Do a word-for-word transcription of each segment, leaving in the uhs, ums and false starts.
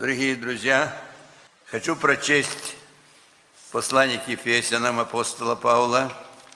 Дорогие друзья, хочу прочесть послание к Ефесянам апостола Павла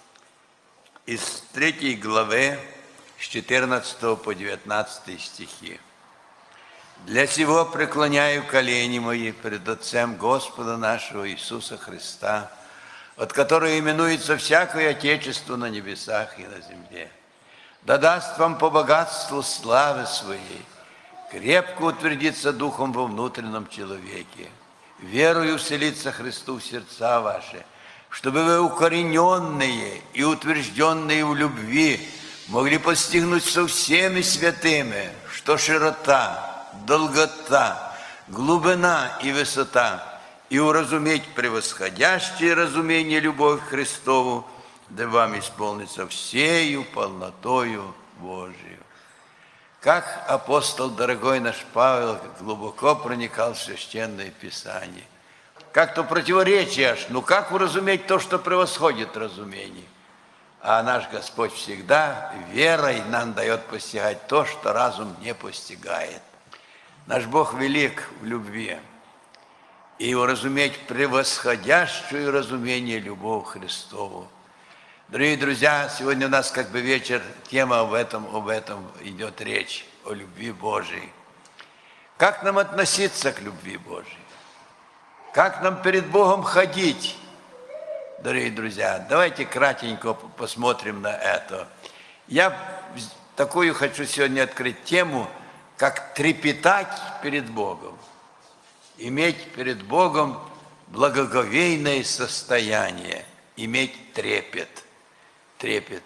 из третьей главы с четырнадцатого по девятнадцатый стихи. «Для сего преклоняю колени мои пред Отцем Господа нашего Иисуса Христа, от которого именуется всякое Отечество на небесах и на земле. Да даст вам по богатству славы своей крепко утвердиться духом во внутреннем человеке, верою вселиться Христу в сердца ваши, чтобы вы, укорененные и утвержденные в любви, могли постигнуть со всеми святыми, что широта, долгота, глубина и высота, и уразуметь превосходящее разумение любовь к Христову, да вам исполнится всею полнотою Божию». Как апостол, дорогой наш Павел, глубоко проникал в Священное Писание. Как-то противоречие аж, ну как уразуметь то, что превосходит разумение? А наш Господь всегда верой нам дает постигать то, что разум не постигает. Наш Бог велик в любви, и уразуметь превосходящее разумение любовь Христову. Дорогие друзья, сегодня у нас как бы вечер, тема об этом, об этом идет речь, о любви Божией. Как нам относиться к любви Божией? Как нам перед Богом ходить? Дорогие друзья, давайте кратенько посмотрим на это. Я такую хочу сегодня открыть тему, как трепетать перед Богом. Иметь перед Богом благоговейное состояние, иметь трепет. Трепет.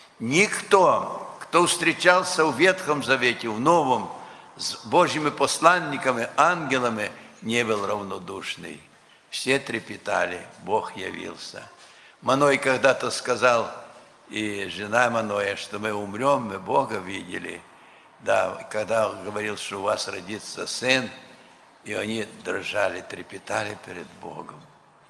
Никто, кто встречался в Ветхом Завете, в Новом, с Божьими посланниками, ангелами, не был равнодушный. Все трепетали, Бог явился. Маной когда-то сказал, и жена Маноя, что мы умрем, мы Бога видели. Да, когда он говорил, что у вас родится сын, и они дрожали, трепетали перед Богом.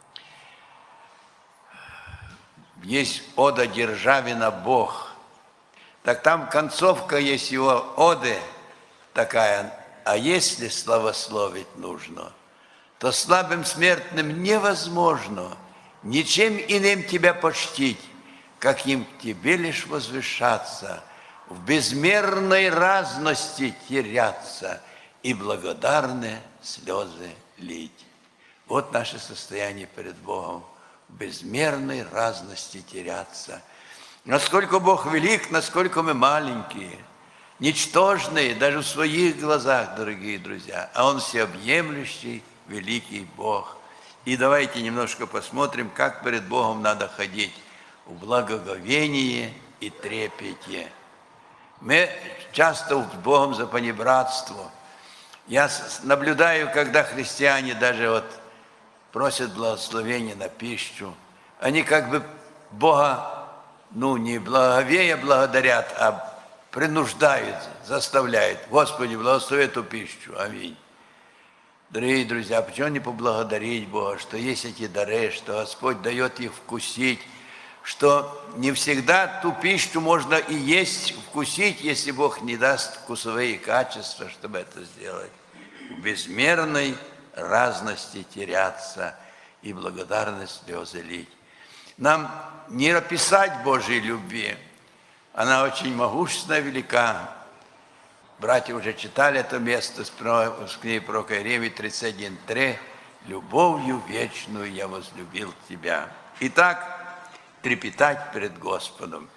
Есть ода Державина «Бог». Так там концовка есть его оды такая. А если славословить нужно, то слабым смертным невозможно ничем иным тебя почтить, как им к тебе лишь возвышаться, в безмерной разности теряться и благодарные слезы лить. Вот наше состояние перед Богом. В безмерной разности теряться. Насколько Бог велик, насколько мы маленькие, ничтожные даже в своих глазах, дорогие друзья, а Он всеобъемлющий, великий Бог. И давайте немножко посмотрим, как перед Богом надо ходить в благоговении и трепете. Мы часто с Богом за понебратство. Я наблюдаю, когда христиане даже вот просят благословения на пищу. Они как бы Бога, ну, не благовея благодарят, а принуждают, заставляют. Господи, благослови эту пищу. Аминь. Дорогие друзья, почему не поблагодарить Бога, что есть эти дары, что Господь дает их вкусить, что не всегда ту пищу можно и есть, вкусить, если Бог не даст вкусовые качества, чтобы это сделать. В безмерной разности теряться и благодарность слезы лить. Нам не описать Божьей любви. Она очень могущественна, велика. Братья уже читали это место с книги пророка Иеремии тридцать один три. «Любовью вечную я возлюбил тебя». Итак, трепетать перед Господом.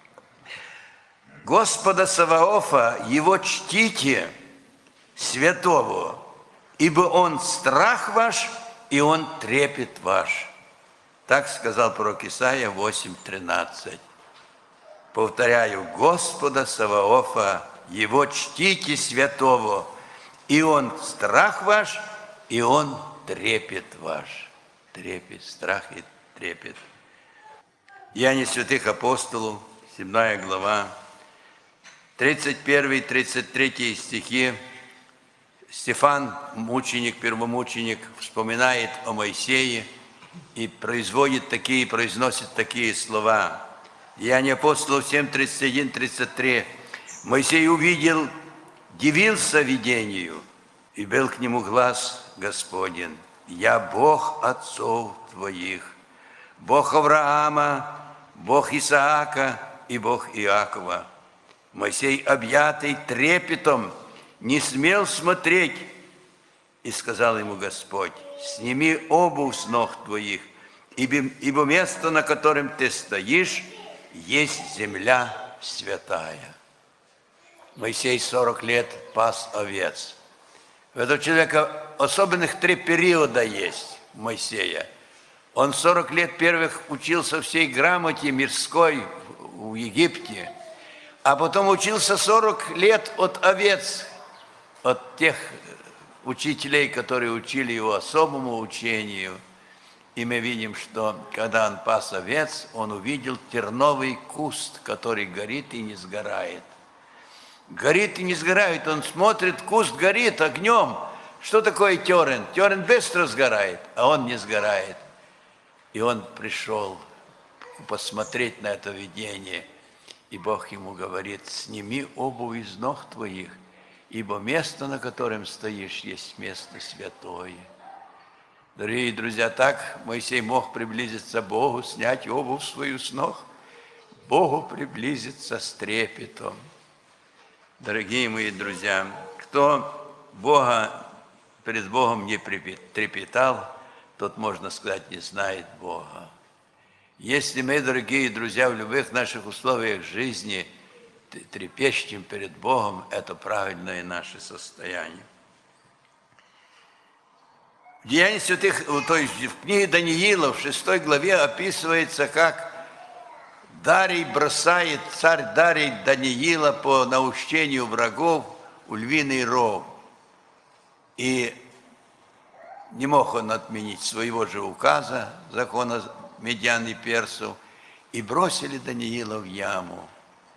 Господа Саваофа, Его чтите, святого, ибо Он страх ваш, и Он трепет ваш. Так сказал пророк Исаия восемь тринадцать. Повторяю, Господа Саваофа, Его чтите святого, и Он страх ваш, и Он трепет ваш. Трепет, страх и трепет. Деяния святых апостолов, седьмая глава, тридцать первый тридцать третий стихи. Стефан, мученик, первомученик, вспоминает о Моисее и производит такие, произносит такие слова. Деяния апостолов семь тридцать один тридцать три. Моисей увидел, дивился видению, И был к нему глас Господень: «Я Бог отцов твоих, Бог Авраама, Бог Исаака и Бог Иакова». Моисей, объятый трепетом, не смел смотреть, и сказал ему Господь: «Сними обувь с ног твоих, ибо, ибо место, на котором ты стоишь, есть земля святая». Моисей сорок лет пас овец. У этого человека особенных три периода есть у Моисея. Он сорок лет первых учился всей грамоте мирской в Египте, а потом учился сорок лет от овец, от тех учителей, которые учили его особому учению. И мы видим, что когда он пас овец, он увидел терновый куст, который горит и не сгорает. Горит и не сгорает. Он смотрит, куст горит огнем. Что такое терен? Терен быстро сгорает, а он не сгорает. И он пришел посмотреть на это видение. И Бог ему говорит: «Сними обувь из ног твоих, ибо место, на котором стоишь, есть место святое». Дорогие друзья, так Моисей мог приблизиться к Богу, снять обувь свою с ног, Богу приблизиться с трепетом. Дорогие мои друзья, кто Бога, перед Богом не трепетал, тот, можно сказать, не знает Бога. Если мы, дорогие друзья, в любых наших условиях жизни трепещем перед Богом, это правильное наше состояние. В Деянии святых, то есть в книге Даниила, в шестой главе описывается, как Дарий бросает, царь Дарий Даниила по наущению врагов у львиный ров. И не мог он отменить своего же указа, закона медян и персов, и бросили Даниила в яму.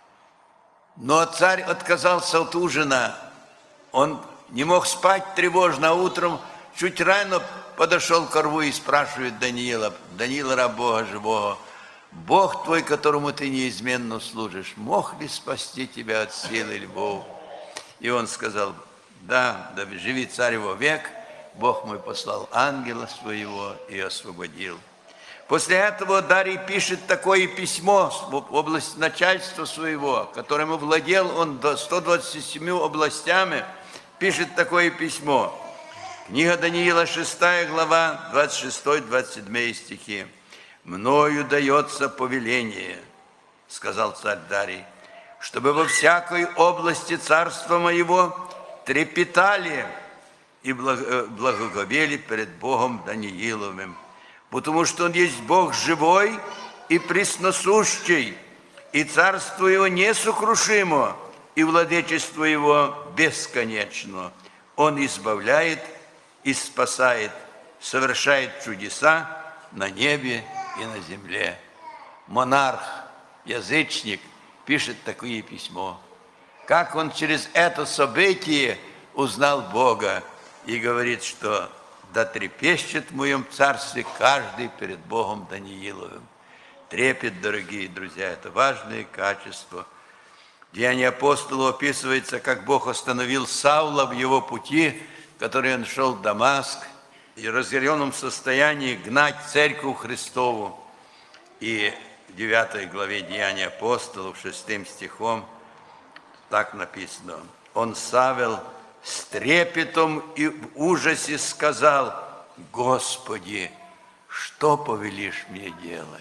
Но царь отказался от ужина, он не мог спать тревожно, а утром чуть рано подошел к рву и спрашивает Даниила: «Даниил, раб Бога живого, Бог твой, которому ты неизменно служишь, мог ли спасти тебя от силы львов?» И он сказал: «Да, да живи царь вовек, Бог мой послал ангела своего и освободил». После этого Дарий пишет такое письмо в область начальства своего, которым владел он до ста двадцати семи областями, пишет такое письмо. Книга Даниила, шестая глава, двадцать шестой двадцать седьмой стихи. «Мною дается повеление, — сказал царь Дарий, — чтобы во всякой области царства моего трепетали и благоговели перед Богом Данииловым, потому что он есть Бог живой и пресносущий, и царство его несокрушимо, и владычество его бесконечно. Он избавляет и спасает, совершает чудеса на небе и на земле». Монарх, язычник, пишет такое письмо. Как он через это событие узнал Бога и говорит, что «да трепещет в моем царстве каждый перед Богом Данииловым». Трепет, дорогие друзья, это важное качество. В Деянии апостолов описывается, как Бог остановил Саула в его пути, в который он шел в Дамаск, и в разъяренном состоянии гнать церковь Христову. И в девятой главе Деяний апостолов, шестым стихом, так написано: «Он, Савел, с трепетом и в ужасе сказал: Господи, что повелишь мне делать?»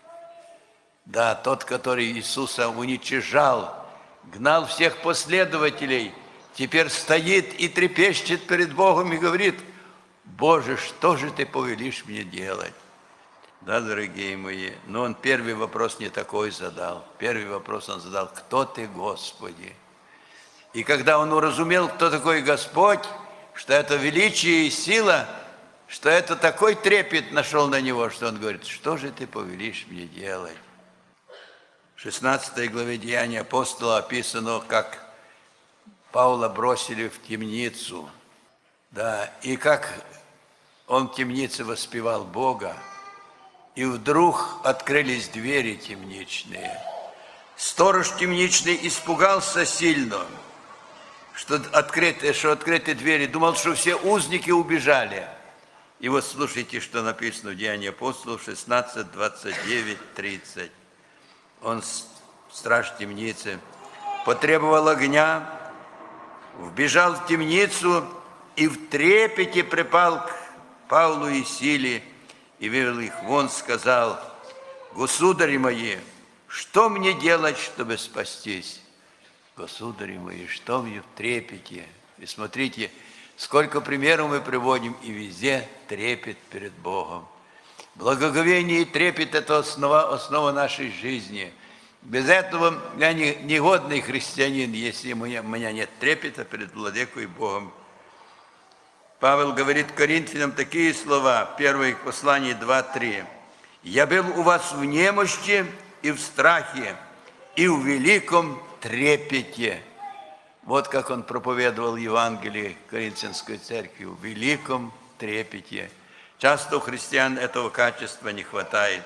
Да, тот, который Иисуса уничижал, гнал всех последователей, теперь стоит и трепещет перед Богом и говорит: «Боже, что же ты повелишь мне делать?» Да, дорогие мои, но он первый вопрос не такой задал. Первый вопрос он задал: «Кто ты, Господи?» И когда он уразумел, кто такой Господь, что это величие и сила, что это такой трепет нашел на него, что он говорит: «Что же ты повелишь мне делать?» В шестнадцатой главе Деяний апостола описано, как Павла бросили в темницу, да, и как он в темнице воспевал Бога, и вдруг открылись двери темничные. Сторож темничный испугался сильно, что открытые, что открыты двери, думал, что все узники убежали. И вот слушайте, что написано в Деянии апостолов шестнадцать, двадцать девять, тридцать. Он, страж темницы, потребовал огня, вбежал в темницу и в трепете припал к Павлу и Силе и вывел их вон, сказал: «Государи мои, что мне делать, чтобы спастись?» Государи мои, что мне в трепете? И смотрите, сколько примеров мы приводим, и везде трепет перед Богом. Благоговение и трепет – это основа, основа нашей жизни. Без этого я не, негодный христианин, если у меня, у меня нет трепета перед Владыкой и Богом. Павел говорит Коринфянам такие слова, первое послание два три. «Я был у вас в немощи и в страхе, и в великом трепете». Вот как он проповедовал Евангелие Коринфянской церкви, в великом трепете. Часто у христиан этого качества не хватает.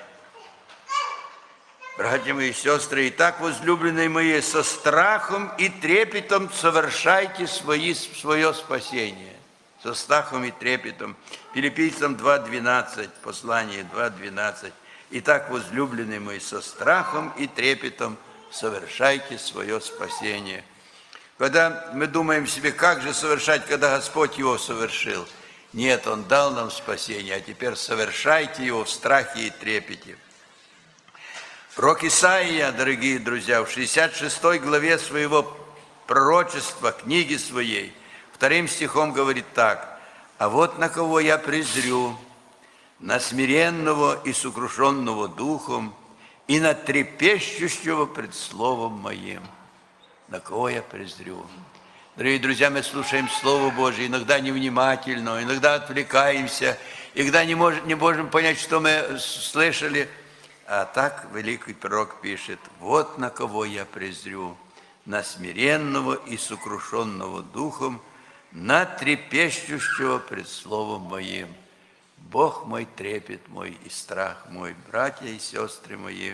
Братья мои и сестры, итак, возлюбленные мои, со страхом и трепетом совершайте свои, свое спасение. Со страхом и трепетом. Филиппийцам два двенадцать, послание два двенадцать. Итак, возлюбленные мои, со страхом и трепетом совершайте свое спасение. Когда мы думаем себе, как же совершать, когда Господь его совершил. Нет, Он дал нам спасение, а теперь совершайте его в страхе и трепете. Пророк Исаия, дорогие друзья, в шестьдесят шестой главе своего пророчества, книги своей, вторым стихом говорит так: «А вот на кого я презрю, на смиренного и сокрушенного духом, и на трепещущего пред словом моим». На кого я презрю? Дорогие друзья, мы слушаем Слово Божие, иногда невнимательно, иногда отвлекаемся, иногда не можем, не можем понять, что мы слышали. А так великий пророк пишет: «Вот на кого я презрю, на смиренного и сокрушенного духом, на трепещущего пред словом моим. Бог мой, трепет мой и страх мой, братья и сестры мои».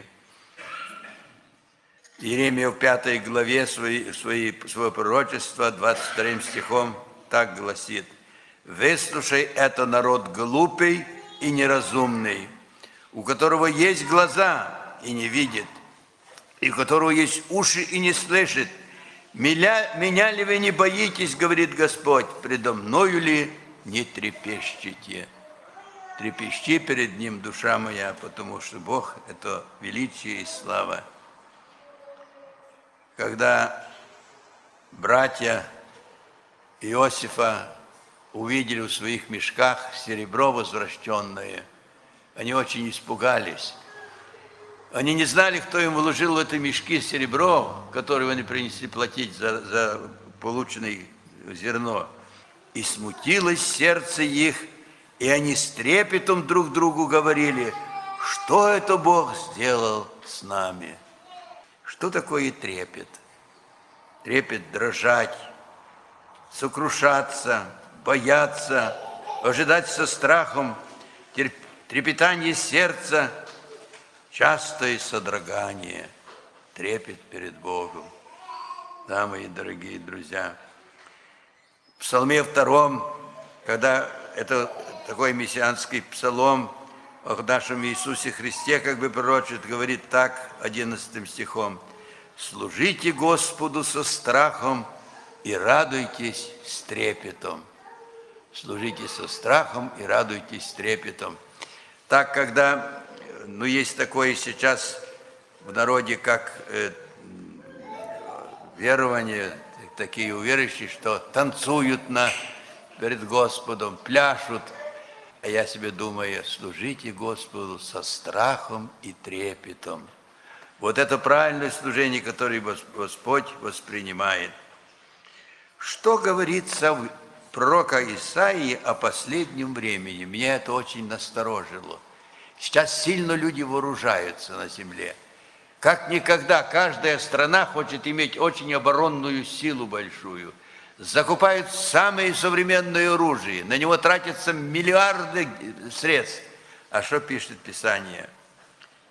Иеремия в пятой главе своей, своей, своего пророчества, двадцать вторым стихом, так гласит: «Выслушай это, народ глупый и неразумный, у которого есть глаза и не видит, и у которого есть уши и не слышит. Меня, меня ли вы не боитесь, говорит Господь, предо мною ли не трепещите?» Трепещи перед Ним, душа моя, потому что Бог – это величие и слава. Когда братья Иосифа увидели в своих мешках серебро возвращенное, они очень испугались. Они не знали, кто им вложил в эти мешки серебро, которое они принесли платить за, за полученное зерно. И смутилось сердце их, и они с трепетом друг другу говорили: что это Бог сделал с нами? Что такое трепет? Трепет дрожать, сокрушаться, бояться, ожидать со страхом, трепетание сердца, частое содрогание, трепет перед Богом. Да, мои дорогие друзья, в Псалме втором, когда это такой мессианский псалом о нашем Иисусе Христе, как бы пророчит, говорит так, одиннадцатым стихом: «Служите Господу со страхом и радуйтесь с трепетом». Служите со страхом и радуйтесь с трепетом. Так, когда, ну, есть такое сейчас в народе, как э, верование, такие уверующие, что танцуют на, перед Господом, пляшут. А я себе думаю: служите Господу со страхом и трепетом. Вот это правильное служение, которое Господь воспринимает. Что говорится в пророка Исаии о последнем времени? Меня это очень насторожило. Сейчас сильно люди вооружаются на земле. Как никогда каждая страна хочет иметь очень оборонную силу большую. Закупают самое современное оружие. На него тратятся миллиарды средств. А что пишет Писание?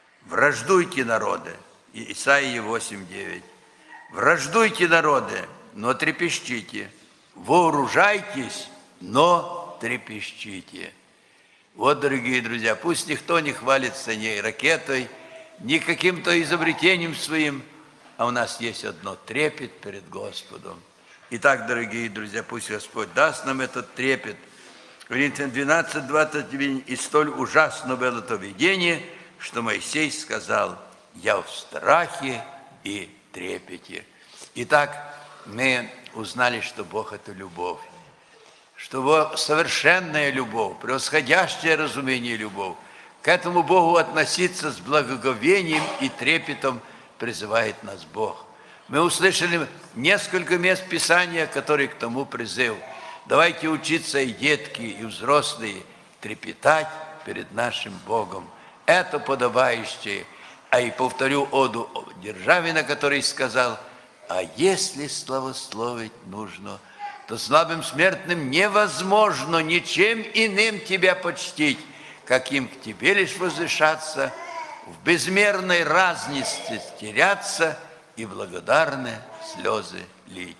«Враждуйте, народы». Исаии восемь девять. «Враждуйте, народы, но трепещите. Вооружайтесь, но трепещите. Вот, дорогие друзья, пусть никто не хвалится ни ракетой, ни каким-то изобретением своим, а у нас есть одно – трепет перед Господом. Итак, дорогие друзья, пусть Господь даст нам этот трепет. Коринфянам двенадцать, двадцать девять. «И столь ужасно было то видение, что Моисей сказал: я в страхе и трепете». Итак, мы узнали, что Бог – это любовь, что Бог – совершенная любовь, превосходящее разумение любовь. К этому Богу относиться с благоговением и трепетом призывает нас Бог. Мы услышали несколько мест Писания, которые к тому призыв. Давайте учиться и детки, и взрослые трепетать перед нашим Богом. Это подобающее. А и повторю оду Державина, который сказал: а если славословить нужно, то слабым смертным невозможно ничем иным тебя почтить, каким к тебе лишь возвышаться, в безмерной разности теряться и благодарные слезы лить.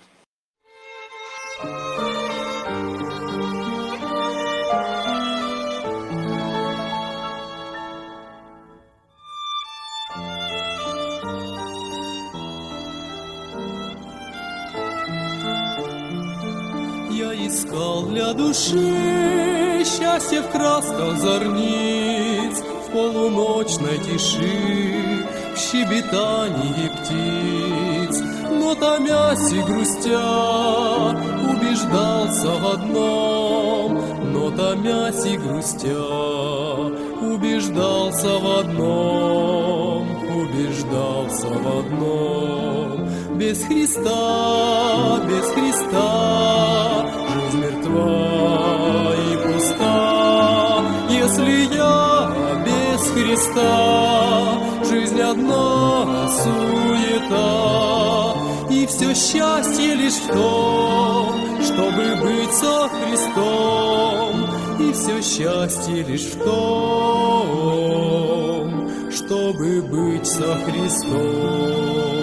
Я искал для души счастье в красках зорниц, в полуночной тиши, в щебетании птиц. Но томясь и грустя, убеждался в одном, но томясь и грустя, убеждался в одном, убеждался в одном. Без Христа, без Христа жизнь мертва и пуста. Если я без Христа, жизнь одна суета. И все счастье лишь в том, чтобы быть со Христом. И все счастье лишь в том, чтобы быть со Христом.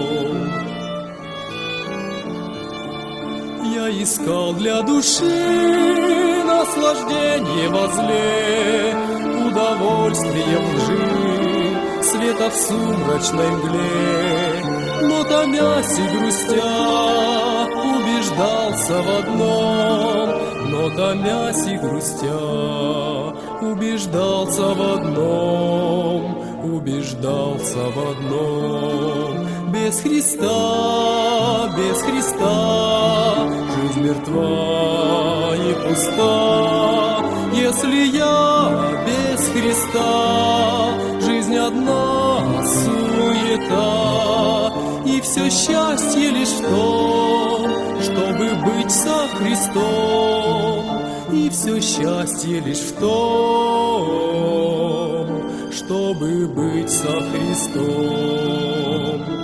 Я искал для души наслаждение возле, удовольствие в лжи, света в сумрачной мгле. Но томясь и грустя, убеждался в одном, но томясь и грустя, убеждался в одном, убеждался в одном. Без Христа, без Христа жизнь мертва и пуста. Если я без Христа, жизнь одна суета. И все счастье лишь в том, чтобы быть со Христом. И все счастье лишь в том, чтобы быть со Христом.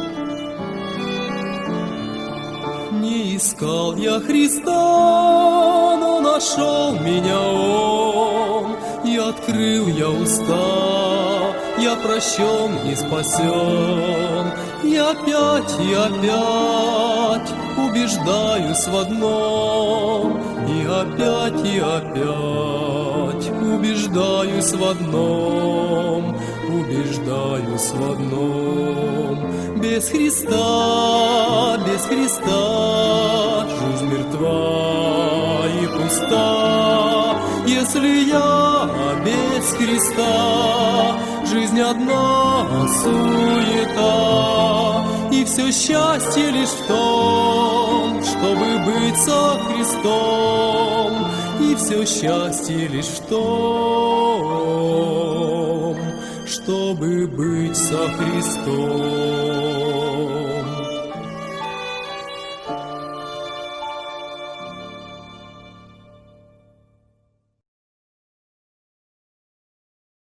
Не искал я Христа, но нашел меня Он, и открыл я уста, я прощен и спасен. И опять, и опять убеждаюсь в одном, и опять, и опять убеждаюсь в одном, убеждаюсь в одном. Без Христа, без Христа жизнь мертва и пуста. Если я без Христа, жизнь одна суета. И все счастье лишь в том, чтобы быть со Христом. И все счастье лишь в том, чтобы быть со Христом.